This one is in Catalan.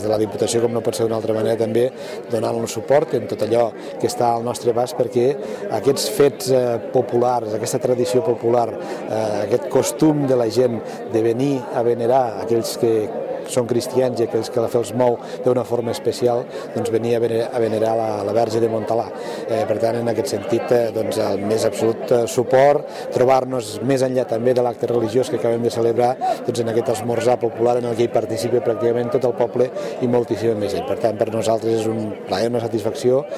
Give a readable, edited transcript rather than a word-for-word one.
de la Diputació, com no pot ser d'una altra manera, també donant-nos suport en tot allò que està al nostre abast perquè aquests fets populars, aquesta tradició popular, aquest costum de la gent de venir a venerar aquells que són cristians i aquells que la fe els mou d'una forma especial, doncs venir a venerar la Verge de Montalà. Per tant, en aquest sentit, doncs, el més absolut suport, trobar-nos més enllà també de l'acte religiós que acabem de celebrar, doncs, en aquest esmorzar popular en el que hi participa pràcticament tot el poble i moltíssima més gent. Per tant, per nosaltres és un plaer, una satisfacció